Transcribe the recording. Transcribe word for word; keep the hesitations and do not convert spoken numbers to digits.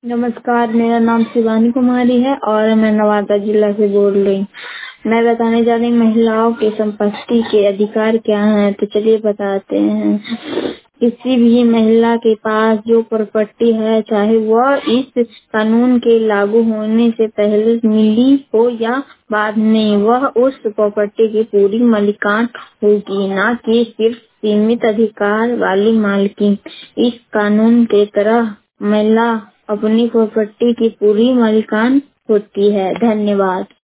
नमस्कार, मेरा नाम शिवानी कुमारी है और मैं नवादा जिला से बोल रही हूँ। मैं बताने जा रही हूँ महिलाओं की संपत्ति के अधिकार क्या हैं। तो चलिए बताते हैं। किसी भी महिला के पास जो प्रॉपर्टी है, चाहे वह इस कानून के लागू होने से पहले मिली हो या बाद में, वह उस प्रॉपर्टी की पूरी मालिकान होगी, न कि सिर्फ सीमित अधिकार वाली मालकिन। इस कानून के तरह महिला अपनी प्रॉपर्टी की पूरी मालिकान होती है। धन्यवाद।